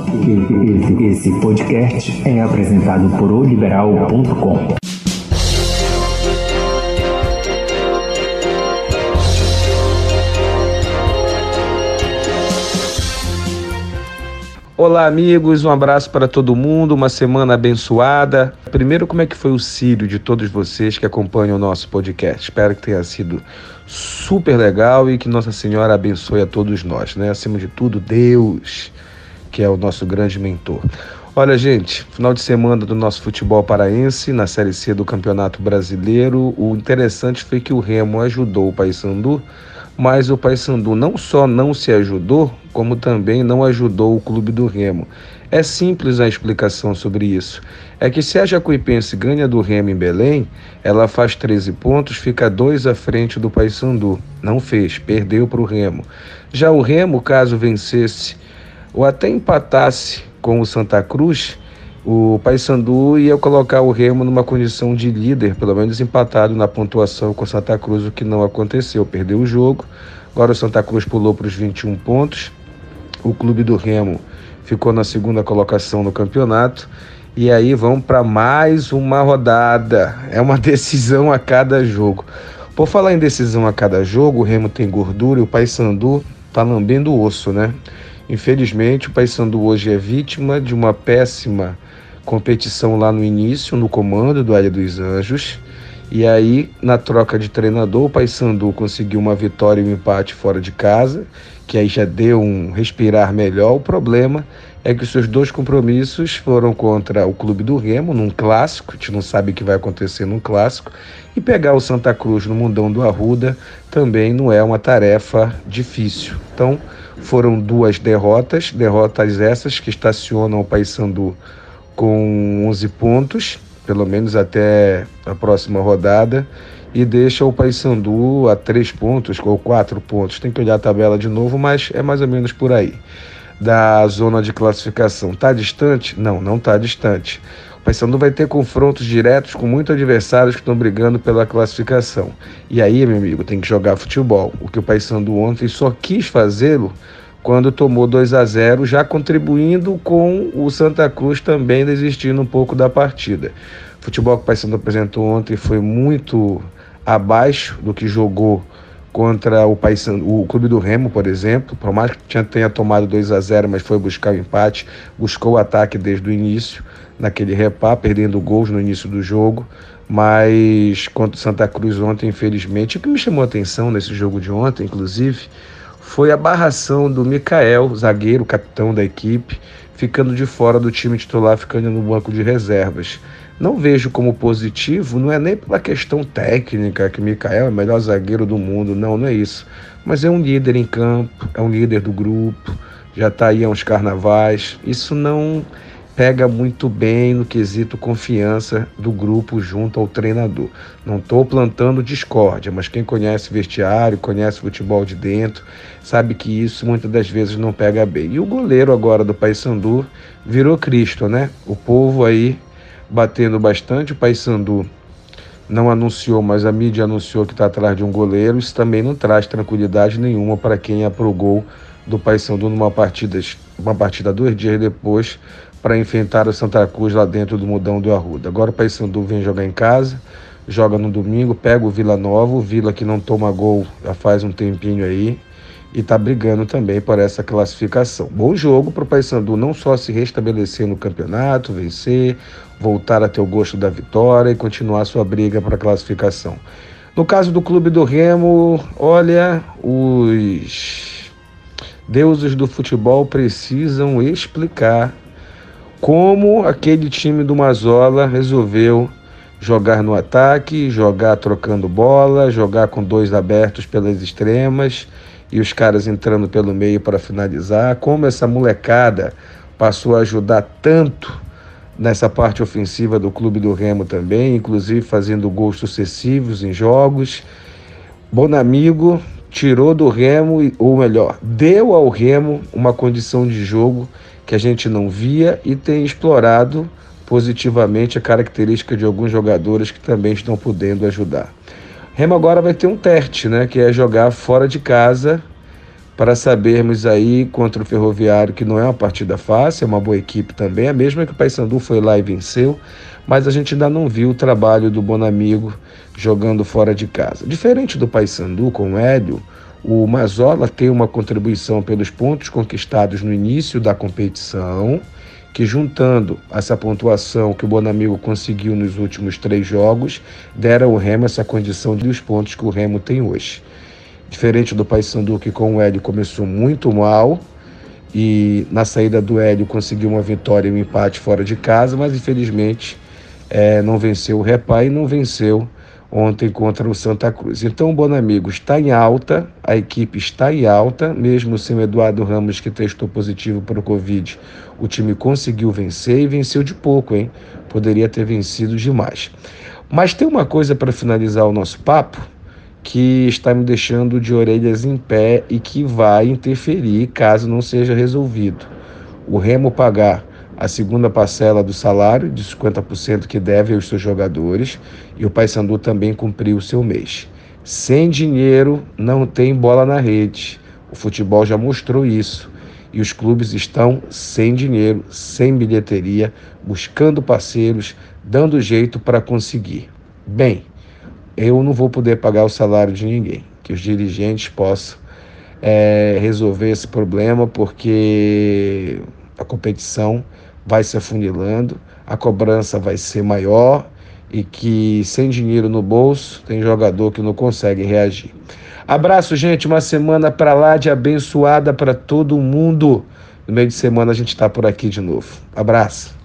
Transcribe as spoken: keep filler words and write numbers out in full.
Esse, esse podcast é apresentado por o liberal ponto com. Olá amigos, um abraço para todo mundo, uma semana abençoada. Primeiro, como é que foi o Círio de todos vocês que acompanham o nosso podcast? Espero que tenha sido super legal e que Nossa Senhora abençoe a todos nós, né? Acima de tudo, Deus, que é o nosso grande mentor. Olha, gente, final de semana do nosso futebol paraense, na Série C do Campeonato Brasileiro. O interessante foi que o Remo ajudou o Paysandu, mas o Paysandu não só não se ajudou, como também não ajudou o clube do Remo. É simples a explicação sobre isso. É que se a Jacuipense ganha do Remo em Belém, ela faz treze pontos, fica dois à frente do Paysandu. Não fez, perdeu para o Remo. Já o Remo, caso vencesse ou até empatasse com o Santa Cruz, o Paysandu ia colocar o Remo numa condição de líder, pelo menos empatado na pontuação com o Santa Cruz, o que não aconteceu, perdeu o jogo. Agora o Santa Cruz pulou para os vinte e um pontos, o clube do Remo ficou na segunda colocação no campeonato, e aí vão para mais uma rodada, é uma decisão a cada jogo. Por falar em decisão a cada jogo, o Remo tem gordura e o Paysandu tá lambendo o osso, né? Infelizmente, o Paysandu hoje é vítima de uma péssima competição lá no início, no comando do Hélio dos Anjos. E aí, na troca de treinador, o Paysandu conseguiu uma vitória e um empate fora de casa, que aí já deu um respirar melhor. O problema é que os seus dois compromissos foram contra o clube do Remo, num clássico, a gente não sabe o que vai acontecer num clássico, e pegar o Santa Cruz no Mundão do Arruda também não é uma tarefa difícil. Então, foram duas derrotas, derrotas essas que estacionam o Paysandu com onze pontos, pelo menos até a próxima rodada, e deixa o Paysandu a três pontos ou quatro pontos. Tem que olhar a tabela de novo, mas é mais ou menos por aí. Da zona de classificação. Está distante? Não, não está distante. O Paysandu vai ter confrontos diretos com muitos adversários que estão brigando pela classificação. E aí, meu amigo, tem que jogar futebol. O que o Paysandu ontem só quis fazê-lo quando tomou dois a zero, já contribuindo com o Santa Cruz também desistindo um pouco da partida. O futebol que o Paysandu apresentou ontem foi muito abaixo do que jogou contra o Paysandu, o clube do Remo, por exemplo, por mais que tenha tomado dois a zero, mas foi buscar o empate, buscou o ataque desde o início, naquele repá, perdendo gols no início do jogo, mas contra o Santa Cruz ontem, infelizmente, o que me chamou a atenção nesse jogo de ontem, inclusive, foi a barração do Mikael, zagueiro, capitão da equipe, ficando de fora do time titular, ficando no banco de reservas. Não vejo como positivo, não é nem pela questão técnica, que o Mikael é o melhor zagueiro do mundo, não, não é isso. Mas é um líder em campo, é um líder do grupo, já está aí há uns carnavais. Isso não pega muito bem no quesito confiança do grupo junto ao treinador. Não estou plantando discórdia, mas quem conhece vestiário, conhece futebol de dentro, sabe que isso muitas das vezes não pega bem. E o goleiro agora do Paysandu virou Cristo, né? O povo aí batendo bastante, o Paysandu não anunciou, mas a mídia anunciou que está atrás de um goleiro. Isso também não traz tranquilidade nenhuma para quem é pro gol do Paysandu numa partida, uma partida dois dias depois, para enfrentar o Santa Cruz lá dentro do Mundão do Arruda. Agora o Paysandu vem jogar em casa, joga no domingo, pega o Vila Nova, o Vila que não toma gol já faz um tempinho aí, e está brigando também por essa classificação. Bom jogo para o Paysandu não só se restabelecer no campeonato, vencer, voltar a ter o gosto da vitória e continuar sua briga para a classificação. No caso do clube do Remo, olha, os deuses do futebol precisam explicar como aquele time do Mazola resolveu jogar no ataque, jogar trocando bola, jogar com dois abertos pelas extremas e os caras entrando pelo meio para finalizar. Como essa molecada passou a ajudar tanto nessa parte ofensiva do clube do Remo também, inclusive fazendo gols sucessivos em jogos. Bonamigo tirou do Remo, ou melhor, deu ao Remo uma condição de jogo que a gente não via e tem explorado positivamente a característica de alguns jogadores que também estão podendo ajudar. Remo agora vai ter um teste, né, que é jogar fora de casa para sabermos aí contra o Ferroviário, que não é uma partida fácil, é uma boa equipe também, a mesma que o Paysandu foi lá e venceu, mas a gente ainda não viu o trabalho do Bonamigo jogando fora de casa. Diferente do Paysandu com o Hélio, o Mazola tem uma contribuição pelos pontos conquistados no início da competição, que juntando essa pontuação que o Bonamigo conseguiu nos últimos três jogos, deram ao Remo essa condição de os pontos que o Remo tem hoje. Diferente do Paysandu, que com o Hélio começou muito mal e na saída do Hélio conseguiu uma vitória e um empate fora de casa, mas infelizmente é, não venceu o Repá e não venceu ontem contra o Santa Cruz. Então o Bonamigo está em alta, a equipe está em alta, mesmo sem o Eduardo Ramos, que testou positivo para o Covid, o time conseguiu vencer e venceu de pouco, hein? Poderia ter vencido demais. Mas tem uma coisa para finalizar o nosso papo, que está me deixando de orelhas em pé e que vai interferir caso não seja resolvido. O Remo pagar a segunda parcela do salário de cinquenta por cento que deve aos seus jogadores e o Paysandu também cumpriu o seu mês. Sem dinheiro não tem bola na rede. O futebol já mostrou isso. E os clubes estão sem dinheiro, sem bilheteria, buscando parceiros, dando jeito para conseguir. Bem, eu não vou poder pagar o salário de ninguém. Que os dirigentes possam é, resolver esse problema, porque a competição vai se afunilando, a cobrança vai ser maior e que sem dinheiro no bolso tem jogador que não consegue reagir. Abraço, gente, uma semana para lá de abençoada para todo mundo. No meio de semana a gente está por aqui de novo. Abraço.